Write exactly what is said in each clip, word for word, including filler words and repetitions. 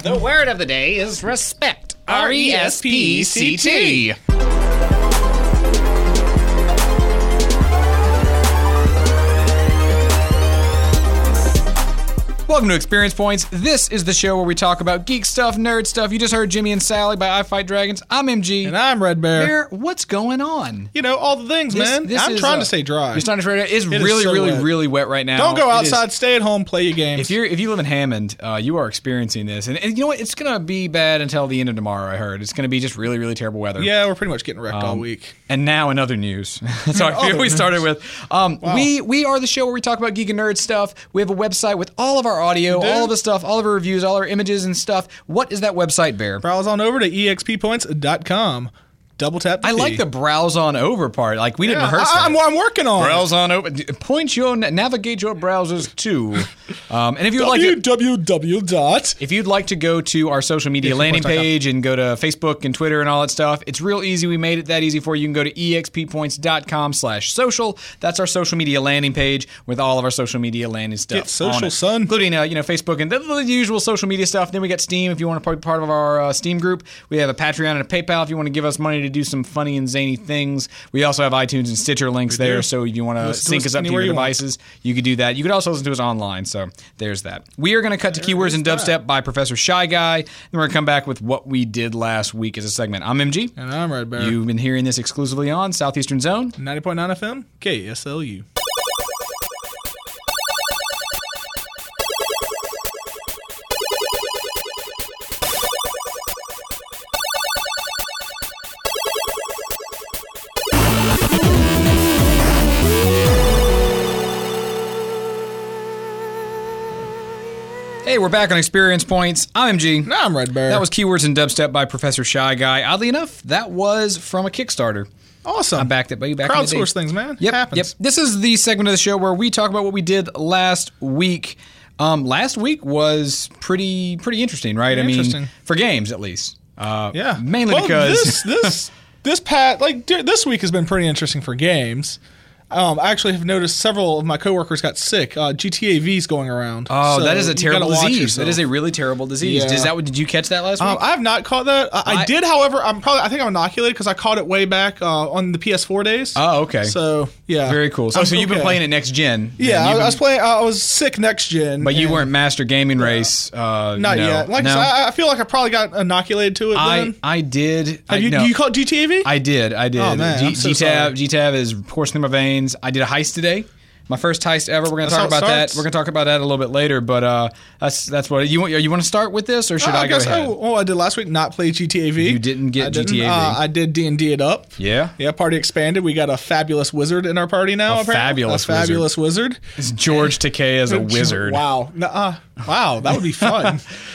The word of the day is respect. R E S P C T. Welcome to Experience Points. This is the show where we talk about geek stuff, nerd stuff. You just heard Jimmy and Sally by I Fight Dragons. I'm M G. And I'm Red Bear. Bear, what's going on? You know, all the things, This- man. this I'm is, trying uh, to stay dry. You're starting to try to- It's It is really, so really, wet. really wet right now. Don't go It is- outside. Stay at home. Play your games. If you're if you live in Hammond, uh, you are experiencing this, and, and you know what? It's gonna be bad until the end of tomorrow. I heard it's gonna be just really, really terrible weather. yeah, we're pretty much getting wrecked all Um, week. And now in other news. so I Other feel we news. started with. Um, Wow. We we are the show where we talk about geek and nerd stuff. We have a website with all of our audio, do? all of the stuff, all of our reviews, all our images and stuff. What is that website, Bear? Browse on over to E X P points dot com. Double tap the I P. like the browse on over part. Like we didn't Yeah, rehearse I, that. I'm, I'm working on Browse on over. Point your navigate your browsers to. Um, and if you would like to, www. dot. if you'd like to go to our social media E X P landing points dot com. page and go to Facebook and Twitter and all that stuff, it's real easy. We made it that easy for you. You can go to E X P points dot com slash social. That's our social media landing page with all of our social media landing stuff. Get social, on it, son. including uh, you know Facebook and the, the usual social media stuff. Then we got Steam. If you want to be part of our uh, Steam group, we have a Patreon and a PayPal. If you want to give us money to do some funny and zany things, we also have iTunes and Stitcher links We there. do. So if you want to Listen to sync us us up to anywhere your you want. devices, you could do that. You could also listen to us online. So there's that. We are going to cut to keywords is and that. dubstep by Professor Shy Guy. Then we're going to come back with what we did last week as a segment. I'm M G. And I'm Red Bear. You've been hearing this exclusively on Southeastern Zone. ninety point nine F M, K S L U. Hey, we're back on Experience Points. I'm M G. Now I'm Red Bear. That was Keywords and Dubstep by Professor Shy Guy. Oddly enough, that was from a Kickstarter. awesome. I backed it, but you back in the day. Crowdsource things, man. Yep, Happens. yep. This is the segment of the show where we talk about what we did last week. Um, last week was pretty pretty interesting, right? I mean, Interesting. for games at least. Uh, Yeah. mainly Well, because this this this pat like d- this week has been pretty interesting for games. Um, I actually have noticed several of my coworkers got sick. Uh, G T A V's going around. oh, So that is a you terrible gotta watch disease. That yourself. is a really terrible disease. Yeah. Is that what? Did you catch that last week? Um, I have not caught that. I, I, I- did, however. I'm probably. I think I'm inoculated because I caught it way back uh, on the P S four days. oh, okay. So yeah, Very cool. So, I'm so you've been okay. playing it next gen. Yeah, and I, you've I been- was playing. Uh, I was sick next gen, But you and- weren't Master Gaming Race. Uh, Not no. yet. Like no. I, said, I I feel like I probably got inoculated to it. I then I did. I, have you? no. Do you call it G T A V? I did. I did. Oh, man, G- I'm so G-Tab, sorry. G-Tab is coursing through my veins. I did a heist today. My first heist ever. We're going to That's talk how it about that. starts? We're going to talk about that a little bit later. But uh, that's that's what you want. You want to start with this, or should Uh, I, go guess ahead? I, well, I did last week. Not play G T A V. You didn't get I didn't. G T A V. Uh, I did D and D it up. Yeah. Yeah, party expanded. We got a fabulous wizard in our party now. A apparently. fabulous a fabulous wizard. It's George Takei as a wizard. Wow. Nuh-uh. Wow, that would be fun.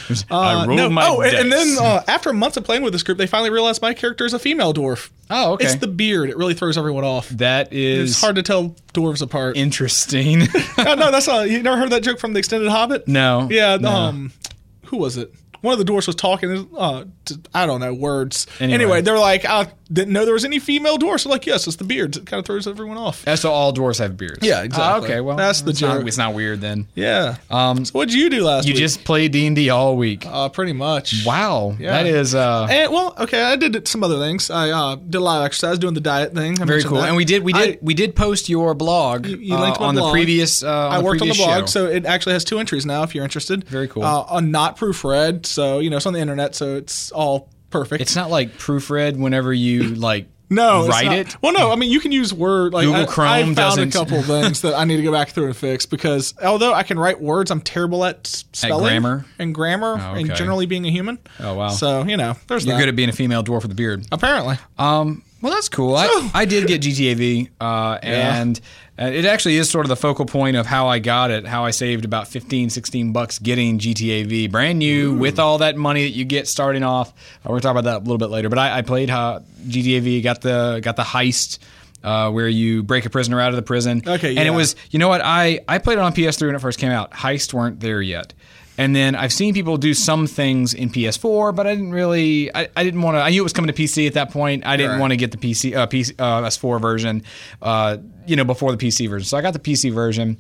I Uh, rolled no, my oh, and- and dice. then uh, after months of playing with this group, they finally realized my character is a female dwarf. Oh, okay. It's the beard. It really throws everyone off. that is It's hard to tell dwarves apart. interesting. no, no, that's not. You never heard that joke from the Extended Hobbit? no. Yeah. no. Um, who was it? One of the dwarfs was talking. Uh, to, I don't know words. Anyway. Anyway, they're like, I didn't know there was any female dwarfs. They're like, yes, it's the beard. It kind of throws everyone off. That's so all dwarves have beards. Yeah, exactly. Ah, okay, well, That's the it's not- joke. it's not weird then. Yeah. Um, So what'd you do last you week? just played D and D all week. uh, pretty much. Wow, Yeah. that is uh, And well, okay, I did some other things. I uh, did a lot of exercise, doing the diet thing. I very mentioned cool. that. And we did we did I, we did post your blog You- you uh, linked my on the blog. previous. Uh, on I the worked on the previous blog, show. so it actually has two entries now. If you're interested, Very cool. Uh, on not proofread, so you know it's on the internet, so it's all perfect. It's not like proofread whenever you like no it's write not. it. Well, no, I mean you can use Word. Like Google I, Chrome I found doesn't- a couple things that I need to go back through and fix because although I can write words, I'm terrible at s- spelling grammar? and grammar Oh, and okay. generally being a human. Oh, wow. So you know, there's You're that. good at being a female dwarf with a beard. Apparently. Um, well, that's cool. I, I did get G T A V, uh, Yeah. and uh, it actually is sort of the focal point of how I got it, how I saved about fifteen, sixteen bucks getting G T A V. Brand new, with all that money that you get starting off. Uh, we're going to talk about that a little bit later. But I, I played uh, G T A V, got the got the heist. Uh, where you break a prisoner out of the prison. Okay, And it yeah. was, you know what, I, I played it on P S three when it first came out. Heists weren't there yet. And then I've seen people do some things in P S four, but I didn't really. I, I didn't want to. I knew it was coming to P C at that point. I didn't Right. want to get the P C, uh, P C uh, P S four version, uh, you know, before the P C version. So I got the P C version.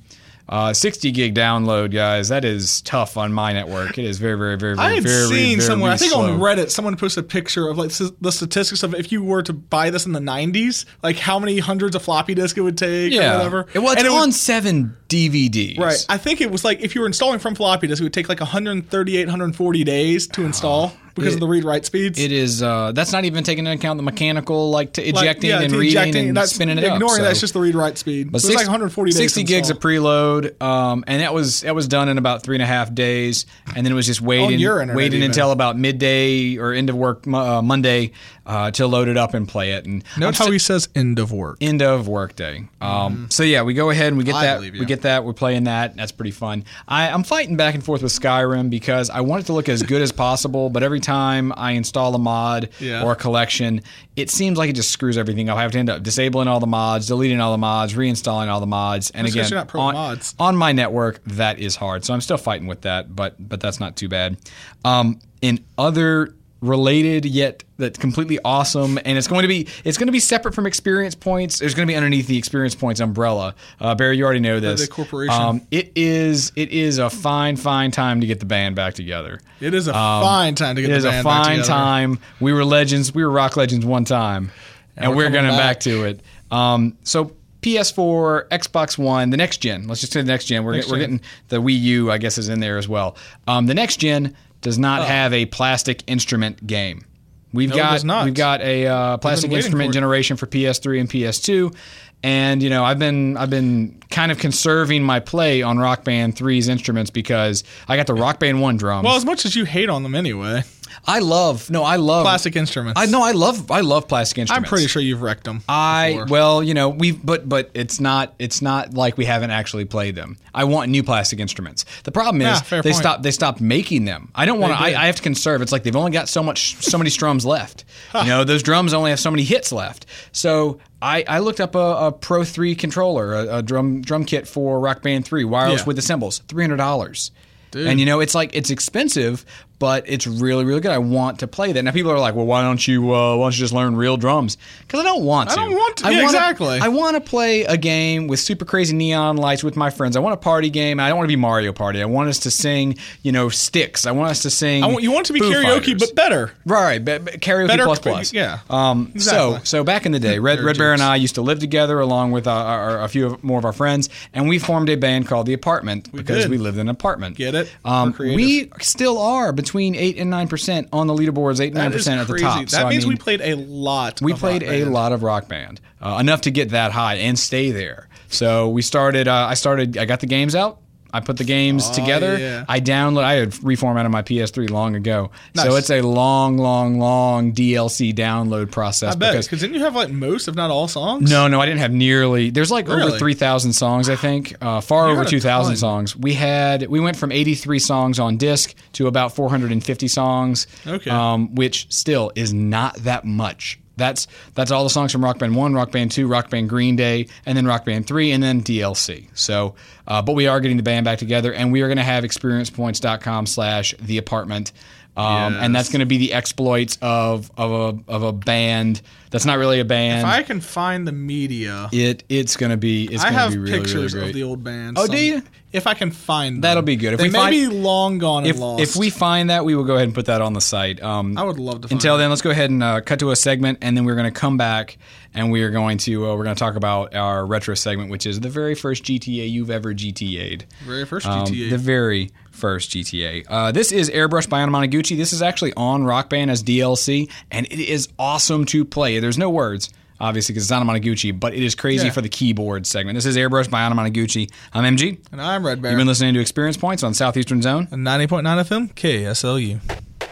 Uh, sixty gig download, guys. That is tough on my network. It is very, very, very, very, I had very, seen very somewhere. I think slow. on Reddit, someone posted a picture of like s- the statistics of if you were to buy this in the nineties, like how many hundreds of floppy disk it would take, Yeah. or whatever. Well, it's And it on would- seven D V Ds. Right. I think it was like if you were installing from floppy disk, it would take like one hundred thirty-eight, one hundred forty days to install because It- of the read-write speeds. It is. Uh, that's not even taking into account the mechanical, like to Like, ejecting yeah, and to reading ejecting, and that's, spinning it up. ignoring so. that's just the read-write speed. But so six, it's like one hundred forty days. sixty to gigs install. of preload, um, and that was that was done in about three and a half days, and then it was just waiting, your internet waiting even. until about midday or end of work uh, Monday uh, to load it up and play it. And I'm Note how st- he says end of work. end of workday. Um, So yeah, we go ahead and we get I that. believe you. We get that. We're playing that. That's pretty fun. I, I'm fighting back and forth with Skyrim because I want it to look as good as possible, but every time I install a mod Yeah. or a collection, it seems like it just screws everything up. I have to end up disabling all the mods, deleting all the mods, reinstalling all the mods, and That's 'cause again, you're not pro on, mods. on my network, that is hard. So I'm still fighting with that, but but that's not too bad. Um, in other related yet that's completely awesome, and it's going to be it's going to be separate from experience points. There's going to be underneath the experience points umbrella. Uh, Barry, you already know this. the corporation. Um, it is it is a fine fine time to get the band back together. It is a fine time to get It the is a band back fine together. time. We were legends. We were rock legends one time, and, we're we're, coming going back. back. to it. Um, so P S four, Xbox One, the next gen. Let's just say the next gen. We're, Next get, we're gen. getting the Wii U, I guess, is in there as well. Um, the next gen does not Oh. have a plastic instrument game. We've No, it got does not. we've got a uh, plastic waiting instrument for it. generation for P S three and P S two, and you know I've been I've been kind of conserving my play on Rock Band three's instruments because I got the Rock Band one drums. Well, as much as you hate on them anyway, I love no I love plastic instruments. I know I love I love plastic I'm instruments. pretty sure you've wrecked them. I before. well, you know, we but but it's not it's not like we haven't actually played them. I want new plastic instruments. The problem is Yeah, fair they point. stopped they stopped making them. I don't want to. They I, did. I have to conserve. It's like they've only got so much so many strums left. You know, those drums only have so many hits left. So I, I looked up a, a Pro three controller, a, a drum drum kit for Rock Band three, wireless Yeah. with the cymbals, three hundred dollars. Dude. And you know, it's like it's expensive, but it's really, really good. I want to play that. Now people are like, "Well, why don't you? Uh, why don't you just learn real drums?" Because I don't want to. I don't want to. Yeah, wanna, exactly. I want to play a game with super crazy neon lights with my friends. I want a party game. I don't want to be Mario Party. I want us to sing, you know, Styx. I want us to sing. I want, you want it to be Foo karaoke, Fighters. but better. Right, be, be, karaoke Better- plus plus. yeah. Um, Exactly. So so back in the day, Red They're Red Bear and jerks. I used to live together along with our, our, a few of, more of our friends, and we formed a band called The Apartment because did. we lived in an apartment. Get it? Um, We're creative. we still are between eight and nine percent on the leaderboards. Eight and nine That is percent at the crazy. top. That So, I means we mean, played a lot. we of played Rock a Band. lot of Rock Band, uh, enough to get that high and stay there. So we started. Uh, I started. I got the games out. I put the games Oh, together. yeah. I download. I had reformatted my P S three long ago, so Nice. it's a long, long, long D L C download process. I bet because because didn't you have like most, if not all, songs? no, no, I didn't have nearly. There's like over Really? three thousand songs, I think. Uh, far You over had a two thousand ton. songs. We had. We went from eighty-three songs on disc to about four hundred fifty songs. Okay. Um, which still is not that much. That's that's all the songs from Rock Band one, Rock Band two, Rock Band Green Day, and then Rock Band three, and then D L C. So, uh, but we are getting the band back together, and we are going to have experiencepoints.com slash the apartment. Um, Yes. And that's going to be the exploits of of a of a band that's not really a band. If I can find the media, It it's gonna be it's I gonna have be really, pictures really great. of the old band. Oh, do you? If I can find them. That'll be good. If they we may find- be long gone and if lost. if we find that, we will go ahead and put that on the site. Um, I would love to find Until it. then, let's go ahead and uh, cut to a segment, and then we're going to come back, and we are going to uh, we're going to talk about our retro segment, which is the very first G T A you've ever G T A'd. Very first Um, G T A. the very first G T A. Uh, this is Airbrush by Anamanaguchi. This is actually on Rock Band as D L C, and it is awesome to play. There's no words, obviously, because it's Anamanaguchi, but it is crazy Yeah. for the keyboard segment. This is Airbrush by Anamanaguchi. I'm M G. and I'm Red Bear. You've been listening to Experience Points on Southeastern Zone. ninety point nine F M, K S L U.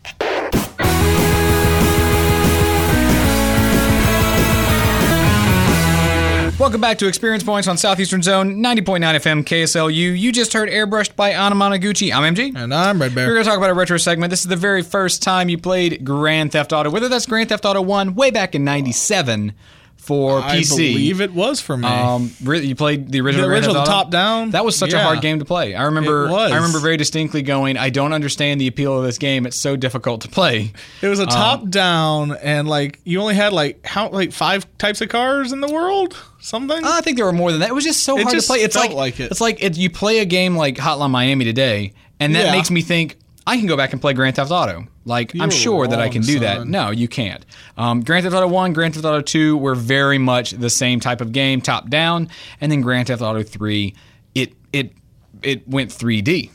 Welcome back to Experience Points on Southeastern Zone, ninety point nine F M, K S L U. You just heard Airbrushed by Anamanaguchi. I'm M G. And I'm Red We're Bear. going to talk about a retro segment. This is the very first time you played Grand Theft Auto, whether that's Grand Theft Auto one way back in ninety-seven, for I P C. believe it was for me. Um, re- you played the original, The Grand original Theft Auto? top down? That was such a Yeah. hard game to play. I remember. It was. I remember very distinctly going, I don't understand the appeal of this game. It's so difficult to play. It was a top Um, down, and like you only had like how like five types of cars in the world, something. I think there were more than that. It was just so It hard just to play. It's felt like, like it. It's like it, you play a game like Hotline Miami today, and that Yeah. makes me think I can go back and play Grand Theft Auto. Like I'm You're sure that I wrong, can do that. son. No, you can't. Um, Grand Theft Auto One, Grand Theft Auto Two were very much the same type of game, top down, and then Grand Theft Auto Three, it it it went three D.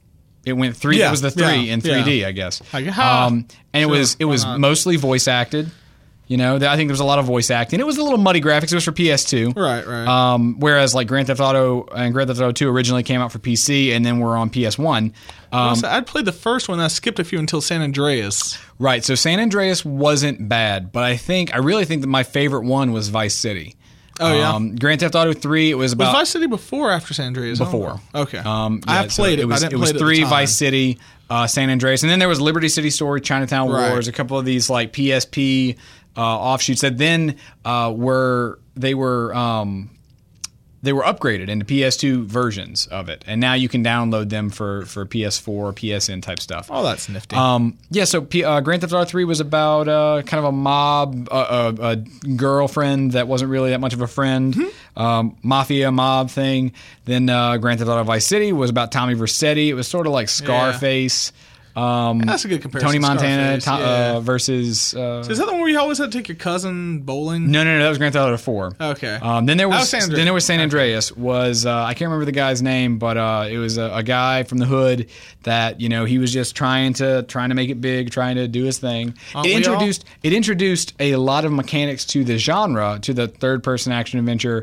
It went three. Yeah, it was the three yeah, in three D, yeah. I guess. Like, ha. um, and Sure, it was it why was not? mostly voice acted. You know, I think there was a lot of voice acting. It was a little muddy graphics. It was for P S two. Right, right. Um, whereas like Grand Theft Auto and Grand Theft Auto two originally came out for P C and then were on P S one. Um, So I'd played the first one. I skipped a few until San Andreas. right. So San Andreas wasn't bad, but I think I really think that my favorite one was Vice City. Oh, yeah? Um, Grand Theft Auto three. It was Was about Vice City before or after San Andreas? I don't before. know. Okay. Um, I yeah, have so played it. It was, but I didn't it was play it at the three time. Vice City, uh, San Andreas, and then there was Liberty City Story, Chinatown Right. Wars, a couple of these like P S P uh, offshoots that then uh, were they were um, they were upgraded into P S two versions of it, and now you can download them for for P S four, P S N type stuff. Oh, that's nifty. Um, yeah, so P- uh, Grand Theft Auto three was about uh, kind of a mob, uh, a, a girlfriend that wasn't really that much of a friend, Mm-hmm. um, mafia mob thing. Then uh, Grand Theft Auto Vice City was about Tommy Vercetti. It was sort of like Scarface. Um, That's a good comparison. Tony Montana Scarface, to, yeah. uh, versus. Uh, Is that the one where you always had to take your cousin bowling? no, no, no, that was Grand Theft Auto four. Okay. Um, then there was, was San Andreas. then there was San Andreas. Was uh, I can't remember the guy's name, but uh, it was a, a guy from the hood that you know he was just trying to trying to make it big, trying to do his thing. Aren't it we all? introduced it introduced a lot of mechanics to the genre, to the third person action adventure,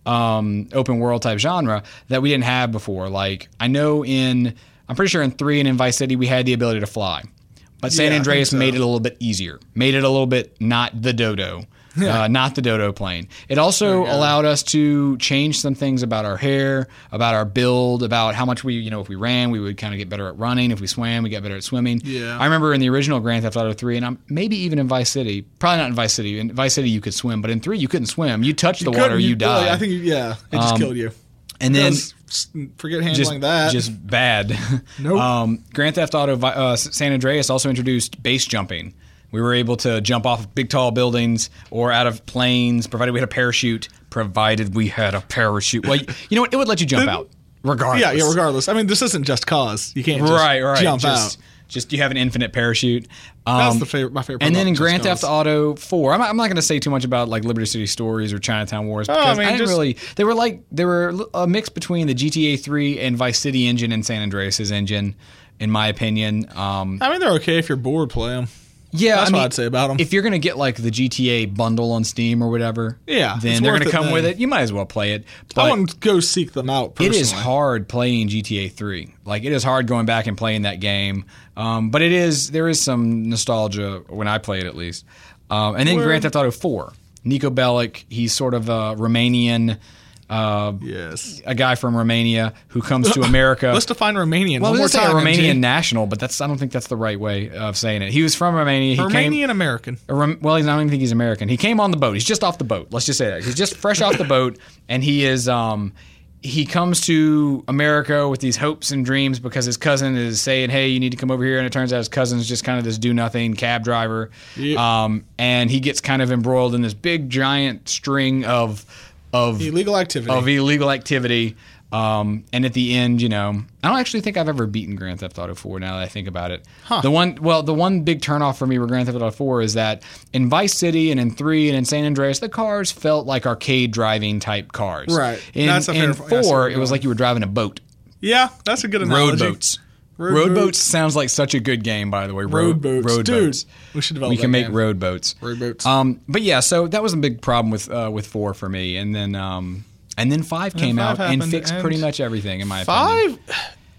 um, open world type genre that we didn't have before. Like I know in I'm pretty sure in three and in Vice City we had the ability to fly. But San Yeah, I think Andreas so. made it a little bit easier, made it a little bit not the dodo, uh, not the dodo plane. It also allowed us to change some things about our hair, about our build, about how much we, you know, if we ran, we would kind of get better at running. If we swam, we get better at swimming. Yeah. I remember in the original Grand Theft Auto three, and I'm, maybe even in Vice City, probably not in Vice City. In Vice City, you could swim, but in three, you couldn't swim. You touched the water, Couldn't you, died. I think, you, yeah, it just Um, killed you. and then Because- forget handling just that. just bad. Nope. Um, Grand Theft Auto Vi- uh, San Andreas also introduced base jumping. We were able to jump off big tall buildings or out of planes, provided we had a parachute. Provided we had a parachute. Well, you, you know what? It would let you jump out, regardless. yeah, yeah. Regardless, I mean, this isn't just cause. You can't just Right, right. jump just, out. Just you have an infinite parachute. That's Um, the favorite. My favorite. Part And then about in Just Grand Cause. Theft Auto four, I'm not, I'm not going to say too much about like Liberty City Stories or Chinatown Wars because I I, mean, didn't just- really. They were like they were a mix between the G T A three and Vice City engine and San Andreas's engine, in my opinion. Um, I mean, they're okay if you're bored. Play them. yeah, That's I mean, what I'd say about 'em. If you're going to get like the G T A bundle on Steam or whatever, Yeah, then it's they're worth going to it come with then. it. You might as well play it. I But want to go seek them out. it Personally. is hard playing G T A three. Like it is hard going back and playing that game. Um, but it is there is some nostalgia when I play it at least. Um, and then Word. Grand Theft Auto four. Nico Bellic, he's sort of a Romanian, uh, Yes. a guy from Romania who comes to America. Let's define Romanian well, I one more was gonna say time. a Romanian M J. national, but that's I don't think that's the right way of saying it. He was from Romania. He Romanian came, American. a Rom- well, he's, I don't even think he's American. He came on the boat. He's just off the boat. Let's just say that. He's just fresh off the boat, and he is. Um, he comes to America with these hopes and dreams because his cousin is saying, "Hey, you need to come over here." And it turns out his cousin's just kind of this do-nothing cab driver. Yeah. Um, and he gets kind of embroiled in this big, giant string of of Illegal activity. of illegal activity. Um, and at the end, you know, I don't actually think I've ever beaten Grand Theft Auto four now that I think about it. Huh. The one, well, the one big turnoff for me with Grand Theft Auto four is that in Vice City and in three and in San Andreas, the cars felt like arcade driving type cars. Right. In, That's a fair in point. I see where four, you're it was going. like you were driving a boat. yeah, that's a good analogy. Road boats. Road Road, boats. boats. sounds like such a good game, by the way. Road boats. Road Dude, boats. we should develop We can that make game. road boats. Road boats. Um, but yeah, so that was a big problem with uh, with four for me, and then um, and then five came five out and happened, fixed and pretty much everything in my opinion. Five.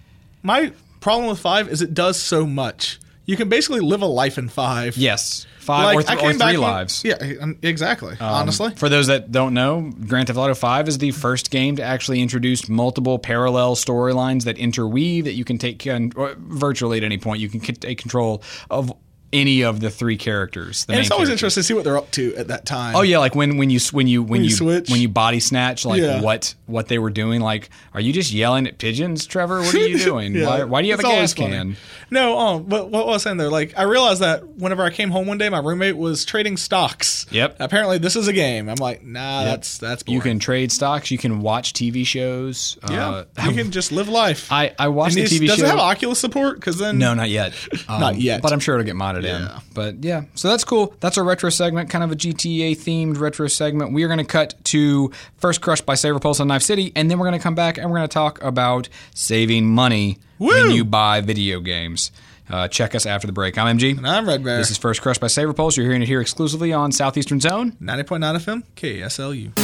My problem with five is it does so much. You can basically live a life in five. Yes, five Like, or, I th- or came back three and- lives. Yeah, um, exactly. honestly. For those that don't know, Grand Theft Auto five is the first game to actually introduce multiple parallel storylines that interweave that you can take con- or virtually at any point. You can c- take control of any of the three characters. The And main it's always characters. interesting to see what they're up to at that time. Oh yeah, like when when you when you when, When you you, switch. when you body snatch, like Yeah. what what they were doing. Like, are you just yelling at pigeons, Trevor? What are you doing? Yeah. why, why do you have It's a always gas funny. can? No, um, but what was I saying there? Like, I realized that whenever I came home one day, my roommate was trading stocks. Yep. Apparently, this is a game. I'm like, nah, that's that's boring. You can trade stocks. You can watch T V shows. yeah, Uh, you can just live life. I I watched And the these- T V does show. it have Oculus support? Because then No, not yet. Um, Not yet. But I'm sure it'll get modded in. Yeah. But yeah, so that's cool. That's our retro segment, kind of a G T A themed retro segment. We are going to cut to First Crush by Saber Pulse on Knife City, and then we're going to come back and we're going to talk about saving money Woo! when you buy video games. Uh, check us after the break. I'm M G. And I'm Red Bear. This is First Crush by Saber Pulse. You're hearing it here exclusively on Southeastern Zone. ninety point nine F M, K S L U.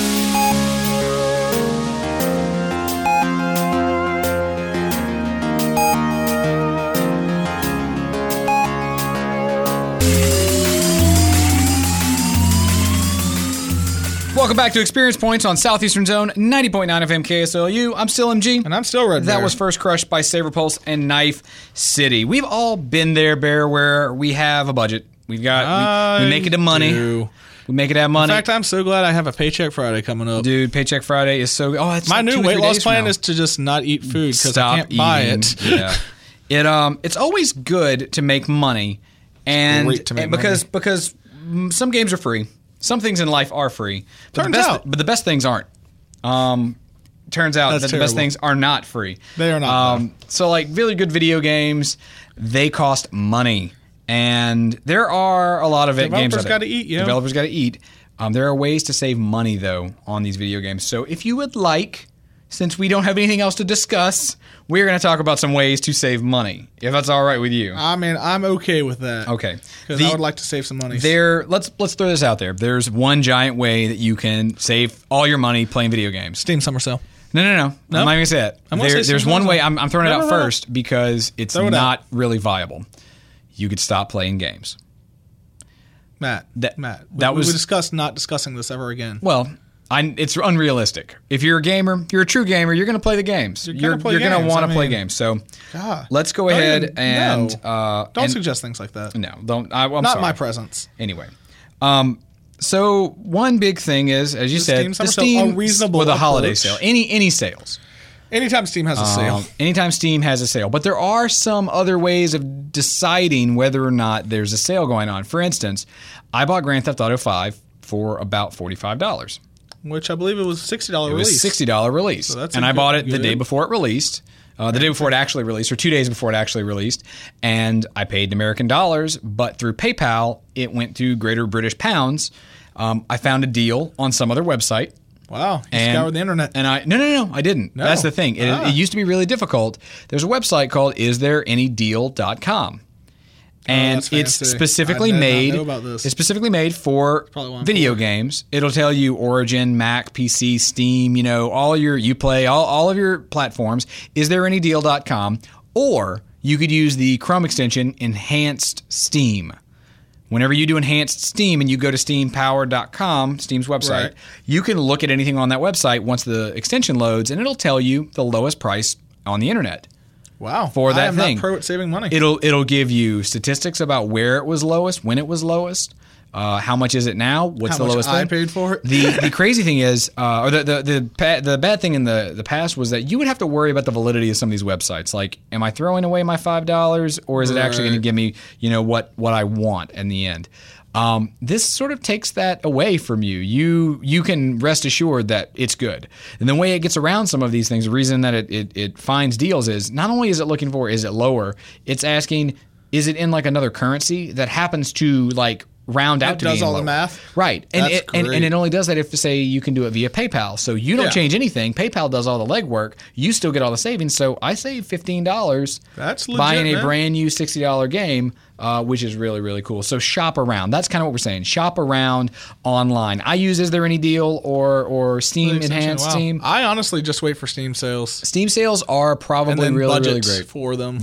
Welcome back to Experience Points on Southeastern Zone, ninety point nine F M K S L U. I'm still M G. And I'm still Red Bear. That was First Crush by Saber Pulse and Knife City. We've all been there, Bear, where we have a budget. We've got we, we make it a money. do. We make it have money. In fact, I'm so glad I have a Paycheck Friday coming up. Dude, Paycheck Friday is so. Oh, it's My like new two or weight three loss days from plan now. is to just not eat food because Stop I can't buy eating. it. Yeah, it um, it's always good to make money, and, great to make and because money. because mm, some games are free. Some things in life are free. But Turns the best, out. but the best things aren't. Um, turns out That's that the best terrible. things are not free. They are not, Um, so like really good video games, they cost money, and there are a lot of it games. Developers out there. gotta eat, yo. Developers got to eat. Um, there are ways to save money though on these video games. So if you would like, since we don't have anything else to discuss, we're going to talk about some ways to save money. If that's all right with you. I mean, I'm okay with that. Okay. Because The- I would like to save some money. There, let's let's throw this out there. There's one giant way that you can save all your money playing video games. Steam Summer Sale. No, no, no. I'm No? not even gonna say it. I'm gonna There, say there's something one else. way. I'm, I'm throwing it No, out no, no, no. first because it's Throw it not out. really viable. You could stop playing games. Matt. That- Matt. We, that was- we discussed not discussing this ever again. Well, I, it's unrealistic. If you're a gamer, you're a true gamer. You're going to play the games. You're You're, gonna play you're going to games. want I to play mean, games. So God. let's go Don't ahead even- and no. uh, Don't and- suggest things like that. No, don't. I, I'm Not sorry. my presence. Anyway, um, so one big thing is, as you The said, Steam the Summer Sale, Steam a reasonable or the holiday approach. sale. Any any sales. Anytime Steam has a sale. Um, anytime Steam has a sale. But there are some other ways of deciding whether or not there's a sale going on. For instance, I bought Grand Theft Auto five for about forty-five dollars. Which I believe it was sixty dollars It was release. a sixty dollars release. that's and a I good- bought it the good- day before it released. Uh, the day before it actually released, or two days before it actually released. And I paid American dollars, but through PayPal, it went to Greater British Pounds. Um, I found a deal on some other website. Wow. You And, scoured the internet. And I no no no I didn't. No. That's the thing. It, Ah. it used to be really difficult. There's a website called is there any deal dot com. And that's it's fancy. specifically I did not made know about this. it's specifically made for probably why I'm video poor. games. It'll tell you Origin, Mac, P C, Steam, you know, all your Uplay, all, all of your platforms. Is there any deal dot com, or you could use the Chrome extension Enhanced Steam. Whenever you do Enhanced Steam and you go to steam power dot com, Steam's website, Right. you can look at anything on that website once the extension loads, and it'll tell you the lowest price on the internet. Wow. for that I am thing. not pro at saving money. It'll it'll give you statistics about where it was lowest, when it was lowest, uh, how much is it now, what's How the much lowest I thing. paid for it. The the crazy thing is, uh, or the the the, pa- the bad thing in the, the past was that you would have to worry about the validity of some of these websites. Like, am I throwing away my five dollars, or is it actually going to Right. give me, you know, what what I want in the end? Um, this sort of takes that away from you. You you can rest assured that it's good. And the way it gets around some of these things, the reason that it, it, it finds deals is not only is it looking for is it lower, it's asking is it in like another currency that happens to like round out It to does being all the lower. math? Right. And That's it, and, great. and it only does that if, say, you can do it via PayPal. So you don't Yeah. change anything. PayPal does all the legwork. You still get all the savings. So I save fifteen dollars That's legit, buying a man. brand new sixty dollars game, uh, which is really, really cool. So shop around. That's kind of what we're saying. Shop around online. I use Is There Any Deal or, or Steam Enhanced Wow. Steam. I honestly just wait for Steam sales Steam sales are and probably then really, really budgets great. for them. Yeah.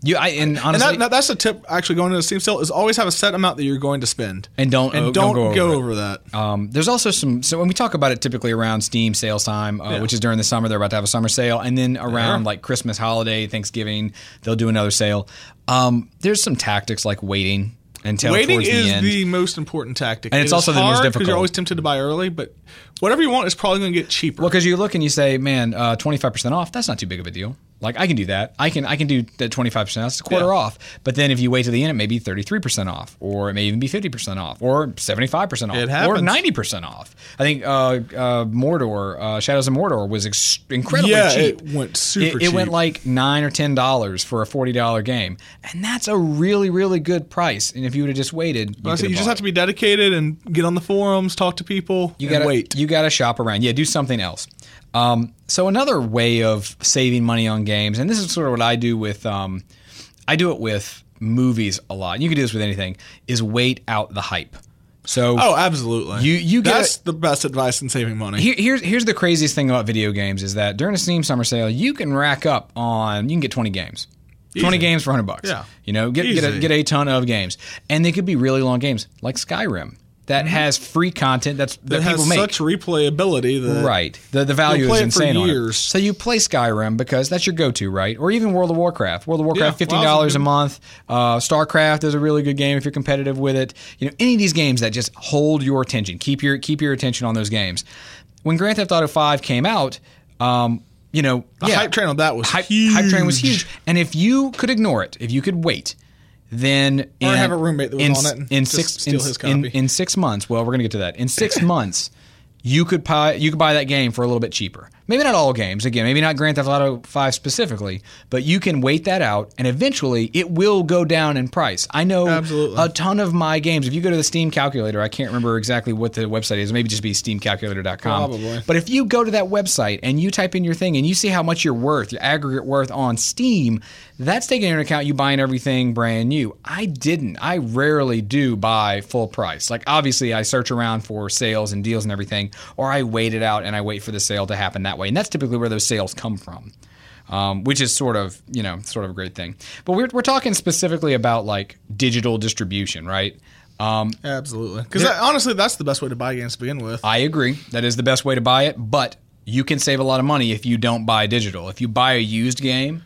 You, I, and And honestly, that, that, that's a tip. Actually, going to a Steam sale is always have a set amount that you're going to spend, and don't and oh, don't, don't go, over, over that. Um, there's also some. So when we talk about it, typically around Steam sales time, uh, Yeah. which is during the summer, they're about to have a summer sale, and then around Yeah. like Christmas, holiday, Thanksgiving, they'll do another sale. Um, there's some tactics like waiting until Waiting towards is the end. the most important tactic, And it's It is also the most hard 'cause difficult. You're always tempted to buy early, but whatever you want is probably going to get cheaper. Well, because you look and you say, man, uh, twenty-five percent off, that's not too big of a deal. Like, I can do that. I can I can do that twenty-five percent. That's a quarter Yeah. off. But then if you wait to the end, it may be thirty-three percent off, or it may even be fifty percent off, or seventy-five percent off, It or happens. ninety percent off. I think uh, uh, Mordor, uh, Shadows of Mordor was ex- incredibly yeah, cheap. it went super It, it cheap. went like nine or ten dollars for a forty dollar game, and that's a really, really good price. And if you would have just waited, you, I said, could've you just bought have to be dedicated and get on the forums, talk to people, you and gotta wait. You gotta shop around. Yeah, do something else. Um, so another way of saving money on games, and this is sort of what I do with, um, I do it with movies a lot. You can do this with anything. Is wait out the hype. So Oh, absolutely. You- you get That's a- the best advice in saving money. Here, here's here's the craziest thing about video games is that during a Steam summer sale, you can rack up on you can get twenty games. twenty Easy. games for one hundred bucks. Yeah. You know, get get a, Easy. get a ton of games. And they could be really long games like Skyrim that has free content that's that, It has people make. such replayability that Right. The the value You'll play is it for insane on it. years. So you play Skyrim because that's your go-to, right? Or even World of Warcraft. World of Warcraft, Yeah, fifteen well, dollars a good- month. Uh, StarCraft is a really good game if you're competitive with it. You know, any of these games that just hold your attention, keep your keep your attention on those games. When Grand Theft Auto five came out, um, you know, the yeah, hype train on that was hype, huge. hype train was huge. And if you could ignore it, if you could wait, then in, Or have a roommate that was in, on it and in just six steal in, his in, copy. in six months. Well, we're gonna get to that. In six months, you could buy you could buy that game for a little bit cheaper. Maybe not all games. Again, maybe not Grand Theft Auto five specifically, but you can wait that out, and eventually it will go down in price. I know Absolutely. a ton of my games. If you go to the Steam calculator, I can't remember exactly what the website is. Maybe just be steam calculator dot com. Probably. But if you go to that website and you type in your thing and you see how much you're worth, your aggregate worth on Steam, that's taking into account you buying everything brand new. I didn't. I rarely do buy full price. Like, obviously, I search around for sales and deals and everything, or I wait it out and I wait for the sale to happen that way. And that's typically where those sales come from, um, which is sort of, you know, sort of a great thing. But we're, we're talking specifically about, like, digital distribution, right? Um, Absolutely. Because There- honestly, that's the best way to buy games to begin with. I agree. That is the best way to buy it, but you can save a lot of money if you don't buy digital. If you buy a used game,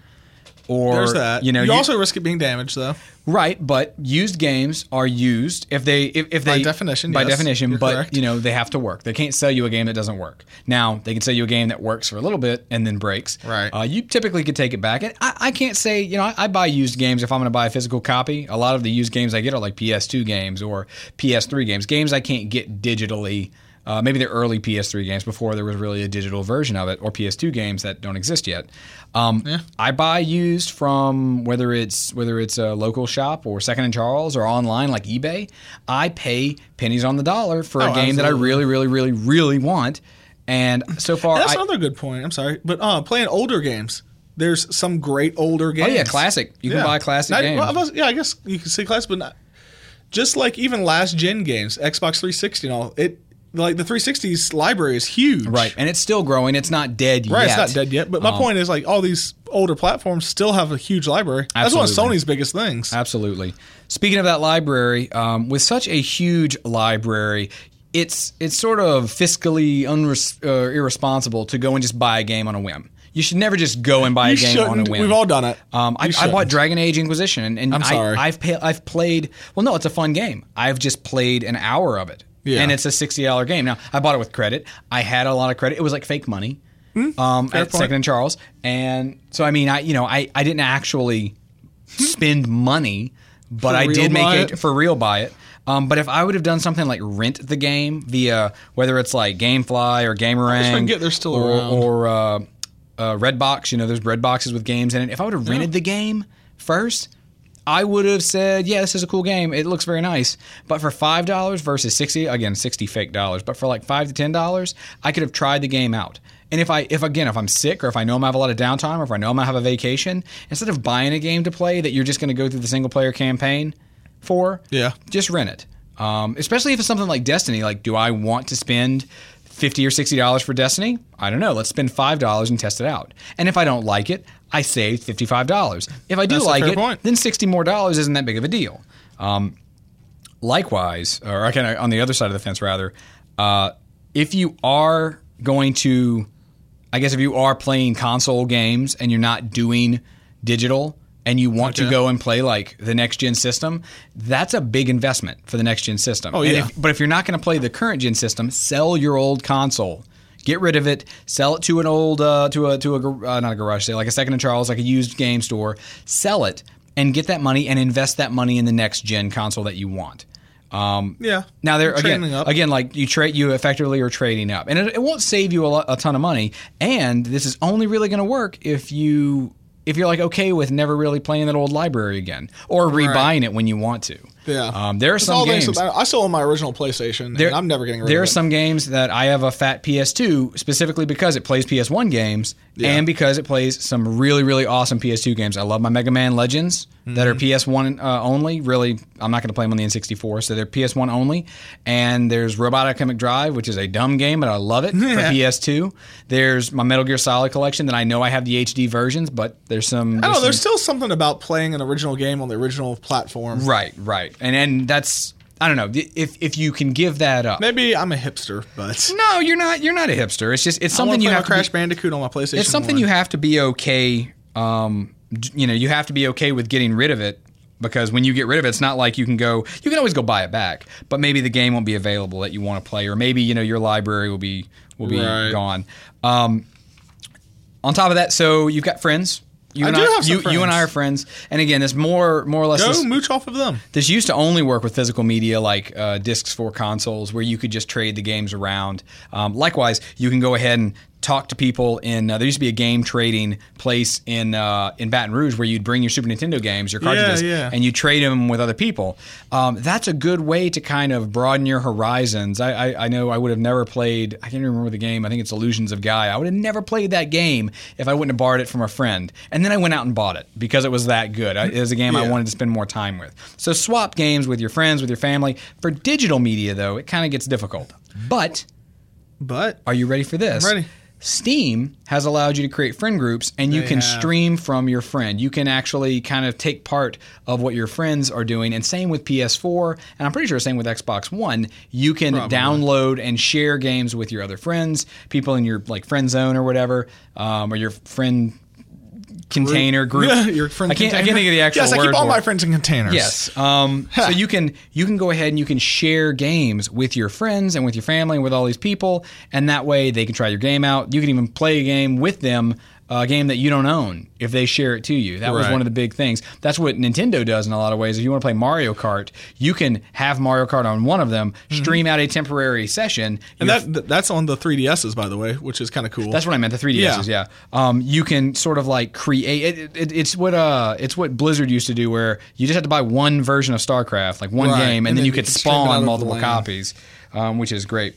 or There's that. you know, you, you- also risk it being damaged, though. right, but used games are used if they if, if By they definition, by yes, definition, you're but correct. you know they have to work. They can't sell you a game that doesn't work. Now they can sell you a game that works for a little bit and then breaks. Right. Uh, you typically could take it back, and I, I can't say you know I, I buy used games if I'm going to buy a physical copy. A lot of the used games I get are like P S two games or P S three games, games I can't get digitally. Uh, maybe the early P S three games before there was really a digital version of it, or P S two games that don't exist yet. Um, Yeah. I buy used from whether it's whether it's a local shop or Second and Charles or online like eBay. I pay pennies on the dollar for a Oh, game that I absolutely. really, really, really, really want. And so far, And that's I, another good point. I'm sorry. But uh, playing older games, there's some great older oh games. yeah, classic. You can Yeah. buy classic Not- games. well, I was- yeah, I guess you can say classic, but not, just like even last gen games, Xbox three sixty and all, it like the three sixty's library is huge. Right, and it's still growing. It's not dead Right, yet. it's not dead yet. But my Um, point is, like, all these older platforms still have a huge library. That's one of Absolutely. Sony's biggest things. Absolutely. Speaking of that library, um, with such a huge library, it's it's sort of fiscally unres- uh, irresponsible to go and just buy a game on a whim. You should never just go and buy You a game on a shouldn't. whim. We've all done it. Um, I, You I bought shouldn't. Dragon Age Inquisition, and, and I'm I, sorry. I've pay, I've played. Well, no, it's a fun game. I've just played an hour of it, Yeah. and it's a sixty dollar game. Now I bought it with credit. I had a lot of credit. It was like fake money um, fair at point. Second and Charles, and so I mean, I you know, I, I didn't actually spend money, but For I real did make buy it, it? for real buy it. Um, but if I would have done something like rent the game via whether it's like GameFly or Gamerang, forget they're still or, around. or uh, uh, Redbox, you know, there's Red boxes with games in it. If I would have rented the game first, I would have said, yeah, this is a cool game. It looks very nice. But for five dollars versus sixty, again, sixty fake dollars, but for like five to ten dollars, I could have tried the game out. And if I, if again, if I'm sick or if I know I'm gonna have a lot of downtime or if I know I'm gonna have a vacation, instead of buying a game to play that you're just gonna go through the single player campaign for, Yeah. just rent it. Um, especially if it's something like Destiny. Like, do I want to spend fifty or sixty dollars for Destiny? I don't know. Let's spend five dollars and test it out. And if I don't like it, I saved fifty-five dollars. If I do That's a like fair it, point. then sixty more dollars isn't that big of a deal. Um, likewise, or I can, on the other side of the fence rather, uh, if you are going to, I guess if you are playing console games and you're not doing digital and you want Okay. to go and play like the next gen system, that's a big investment for the next gen system. Oh, And yeah. if- but if you're not going to play the current gen system, sell your old console. Get rid of it. Sell it to an old, uh, to a to a gar- uh, not a garage sale, like a Second and Charles, like a used game store. Sell it and get that money and invest that money in the next gen console that you want. Um, Yeah. now there again, Trading up. again, like you trade, you effectively are trading up, and it, it won't save you a, lot, a ton of money. And this is only really going to work if you if you're like okay with never really playing that old library again or rebuying it when you want to. Yeah. Um, there are It's some all games. thanks to- I still own my original PlayStation, There- and I'm never getting rid There of are it. some games that I have a fat P S two specifically because it plays P S one games Yeah. and because it plays some really, really awesome P S two games. I love my Mega Man Legends that are P S one uh, only. Really, I'm not going to play them on the N sixty-four, so they're P S one only. And there's Robot Atomic Drive, which is a dumb game, but I love it Yeah. for P S two. There's my Metal Gear Solid collection that I know I have the H D versions, but there's some. I don't know. some- There's still something about playing an original game on the original platform. Right, right. And, and that's, I don't know, if, if you can give that up. Maybe I'm a hipster, but No, you're not. You're not a hipster. It's just it's I want something to you play have my to Crash be, Bandicoot on my PlayStation. it's something one. you have to be okay. Um, d- you know, you have to be okay with getting rid of it because when you get rid of it, it's not like you can go. You can always go buy it back, but maybe the game won't be available that you want to play, or maybe you know your library will be will be Right. gone. Um, on top of that, so you've got friends. You I and do I, have some you, you and friends. I are friends, and again, this more more or less. Go this- mooch off of them. This used to only work with physical media like uh, discs for consoles where you could just trade the games around. Um, likewise, you can go ahead and talk to people in uh, there used to be a game trading place in uh, in Baton Rouge where you'd bring your Super Nintendo games, your cartridges, yeah. and you trade them with other people. Um, that's a good way to kind of broaden your horizons. I, I, I know I would have never played, I can't even remember the game, I think it's Illusions of Gaia. I would have never played that game if I wouldn't have borrowed it from a friend. And then I went out and bought it because it was that good. I, it was a game I Yeah. wanted to spend more time with. So swap games with your friends, with your family. For digital media, though, it kind of gets difficult. But But are you ready for this? I'm ready. Steam has allowed you to create friend groups and you They can have. stream from your friend. You can actually kind of take part of what your friends are doing. And same with P S four, and I'm pretty sure same with Xbox One. You can Probably. download and share games with your other friends, people in your like friend zone or whatever, um, or your friend container group. Yeah, your friend I can't, I container. can't think of the actual Yes, word I keep all for my it. friends in containers. Yes. Um, so you can you can go ahead and you can share games with your friends and with your family and with all these people, and that way they can try your game out. You can even play a game with them, a game that you don't own, if they share it to you. That was Right. one of the big things. That's what Nintendo does in a lot of ways. If you want to play Mario Kart, you can have Mario Kart on one of them, stream out a temporary session. And Your that that's on the three D S's, by the way, which is kind of cool. That's what I meant. The three D S's, yeah. Um, you can sort of like create. It, it, it's what uh, it's what Blizzard used to do, where you just had to buy one version of StarCraft, like one Right. game, and, And then then you you could could stream it out spawn of the multiple LAN. copies, um, which is great.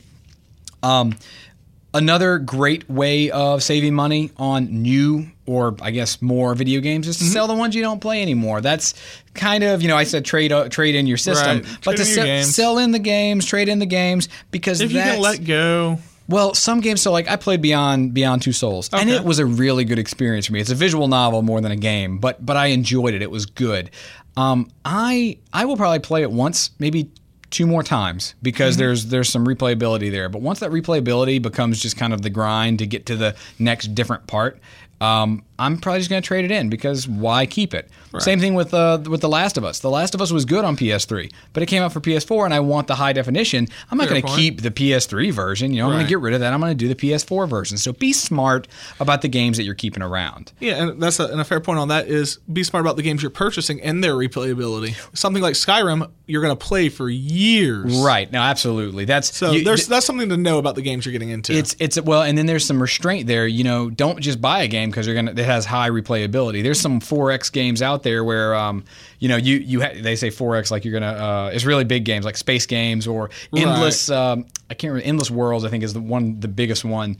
Um, another great way of saving money on new or I guess more video games is to Mm-hmm. sell the ones you don't play anymore. That's kind of, you know, I said trade uh, trade in your system, Right. but Trade to in your sell, games. sell in the games, trade in the games because if you that's, can let go. well, some games. So, like, I played Beyond Beyond Two Souls, and Okay. it was a really good experience for me. It's a visual novel more than a game, but but I enjoyed it. It was good. Um, I I will probably play it once, maybe two more times because Mm-hmm. there's there's some replayability there. But once that replayability becomes just kind of the grind to get to the next different part, um, I'm probably just going to trade it in because why keep it? Same thing with uh, with The Last of Us. The Last of Us was good on P S three, but it came out for P S four, and I want the high definition. I'm not Fair going to point. keep the P S three version. You know, I'm going Right. to get rid of that. I'm going to do the P S four version. So be smart about the games that you're keeping around. Yeah, and that's a, and a fair point on that is be smart about the games you're purchasing and their replayability. Something like Skyrim, you're going to play for years. Right. No, absolutely. That's So you- there's that's something to know about the games you're getting into. It's it's well, and then there's some restraint there. You know, don't just buy a game because you're gonna. It has high replayability. There's some four X games out there where, um, you know, you you ha- they say four X like you're gonna. Uh, it's really big games like space games or endless. Um, I can't remember. Endless Worlds, I think, is the one the biggest one.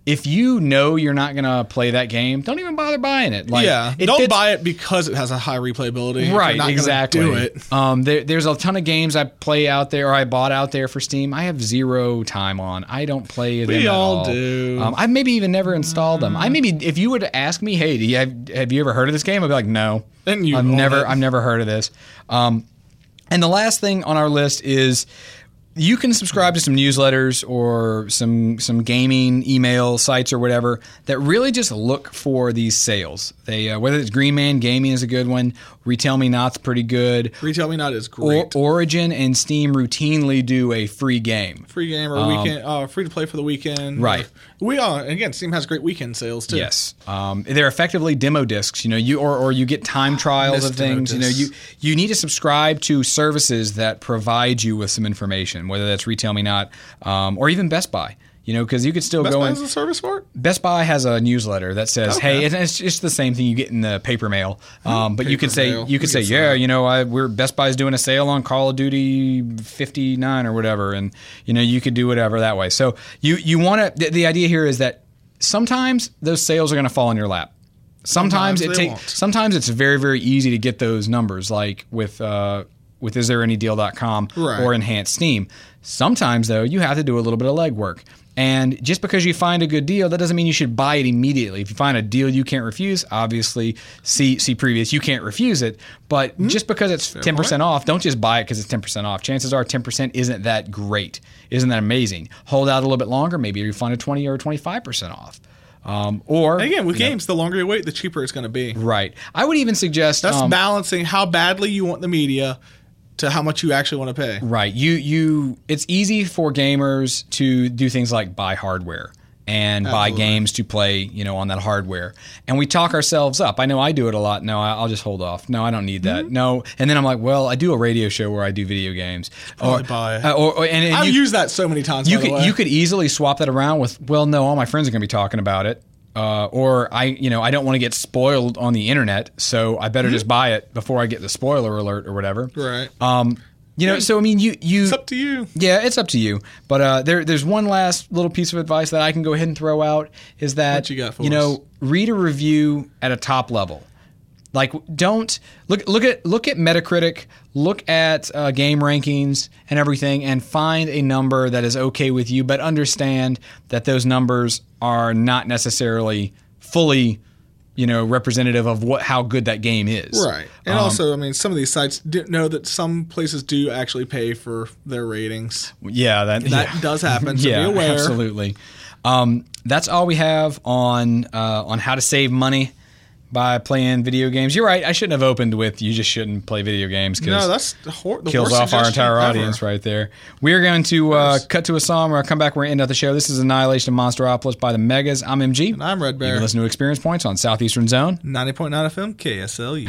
if you know you're not going to play that game, don't even bother buying it. Like, yeah, it don't fits, buy it because it has a high replayability. Right, You're not exactly. Do it. Um, there, there's a ton of games I play out there, or I bought out there for Steam. I have zero time on. I don't play them We at all all. do. Um, I've maybe even never installed them. I maybe if you were to ask me, hey, do you have, have you ever heard of this game? I'd be like, no. Then you I've own never, it. I've never heard of this. Um, and the last thing on our list is, you can subscribe to some newsletters or some some gaming email sites or whatever that really just look for these sales. They uh, whether it's Green Man Gaming is a good one, Retail Me Not's pretty good. Retail Me Not is Or, great. Origin and Steam routinely do a free game. Free game or weekend, uh, free to play for the weekend. Right. We are again. Steam has great weekend sales too. Yes, um, they're effectively demo discs. You know, you or, or you get time trials Miss of things. You know, demo you discs. you need to subscribe to services that provide you with some information, whether that's Retail Me Not um, or even Best Buy. You know, because you could still Best go Buy in. has a service for it. Best Buy has a newsletter that says, Okay. "Hey," and it's just the same thing you get in the paper mail. Um, but you could Paper say, mail. you could We say, get "Yeah, some. you know, I, we're Best Buy's doing a sale on Call of Duty fifty-nine or whatever," and you know, you could do whatever that way. So you you want to. The, the idea here is that sometimes those sales are going to fall in your lap. Sometimes, Sometimes it they takes. won't. Sometimes it's very very easy to get those numbers, like with uh, with is there any deal dot com Right. or Enhanced Steam. Sometimes though, you have to do a little bit of legwork. And just because you find a good deal, that doesn't mean you should buy it immediately. If you find a deal you can't refuse, obviously see see previous. You can't refuse it. But Hmm. just because it's ten percent off, don't just buy it because it's ten percent off. Chances are ten percent isn't that great. Isn't that amazing? Hold out a little bit longer. Maybe you find a twenty or twenty-five percent off. Um, or And again, with you know, games, the longer you wait, the cheaper it's going to be. right. I would even suggest That's um, balancing how badly you want the media to how much you actually want to pay. Right. You you it's easy for gamers to do things like buy hardware and buy Absolutely. games to play, you know, on that hardware. And we talk ourselves up. I know I do it a lot. No, I- I'll just hold off. No, I don't need that. No. And then I'm like, well, I do a radio show where I do video games. Probably buy it. uh, or, or and, and I've you, used that so many times. you by the could way. you could easily swap that around with, well, no, all my friends are going to be talking about it. Uh, or I, you know, I don't want to get spoiled on the internet, so I better just buy it before I get the spoiler alert or whatever. right. Um, you know, so I mean, you you It's up to you. yeah, it's up to you. But uh, there, there's one last little piece of advice that I can go ahead and throw out is that What you got for you know, us? read a review at a top level. Like, don't look look at look at Metacritic, look at uh, game rankings and everything, and find a number that is okay with you. But understand that those numbers are not necessarily fully, you know, representative of what how good that game is. Right. And Um, also, I mean, some of these sites do know that some places do actually pay for their ratings. Yeah, that That yeah. does happen, so yeah, be aware. absolutely. Um, that's all we have on uh, on how to save money by playing video games. You're right. I shouldn't have opened with you just shouldn't play video games because No, that's the, hor- the kills worst off our suggestion entire ever. audience right there. We're going to uh, Worse. cut to a song. We're going to come back. We're going to end out the show. This is Annihilation of Monsteropolis by the Megas. I'm M G. And I'm Red You Bear. can listen to Experience Points on Southeastern Zone. ninety point nine F M, K S L U.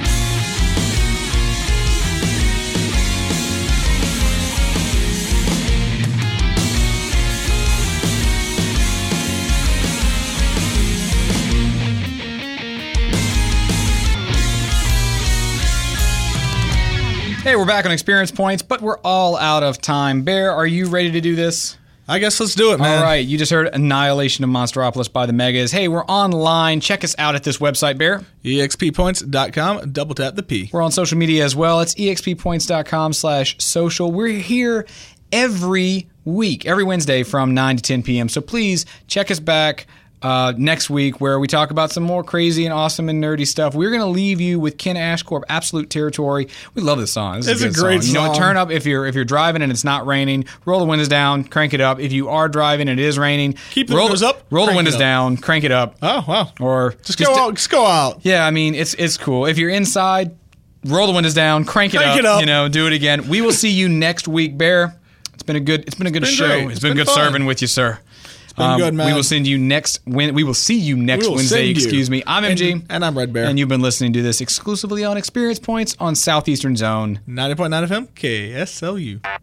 Hey, we're back on Experience Points, but we're all out of time. Bear, are you ready to do this? I guess let's do it, man. All right, you just heard Annihilation of Monsteropolis by the Megas. Hey, we're online. Check us out at this website, Bear. E X P points dot com, double tap the P. We're on social media as well. It's exppoints.com slash social. We're here every week, every Wednesday from nine to ten p.m. So please check us back uh, next week where we talk about some more crazy and awesome and nerdy stuff. We're going to leave you with Ken Ashcorp, Absolute Territory. We love this song. This is It's good a great You know, song. turn up if you're if you're driving and it's not raining. Roll the windows down, crank it up. If you are driving and it is raining, Keep the roll windows up, Roll the crank it windows up. down, crank it up. Oh, wow. Or Just go out. Just go out. yeah, I mean, it's it's cool. If you're inside, roll the windows down, crank it, Crank up, it up. you know, do it again. We will see you next week, Bear. It's been a good it's been a good been show. great. It's It's been, been good fun. serving with you, sir. It's been good, man. We will send you next when we will see you next We will Wednesday, send you. excuse me. I'm M G. And, and I'm Red Bear. And you've been listening to this exclusively on Experience Points on Southeastern Zone. ninety point nine F M, K S L U.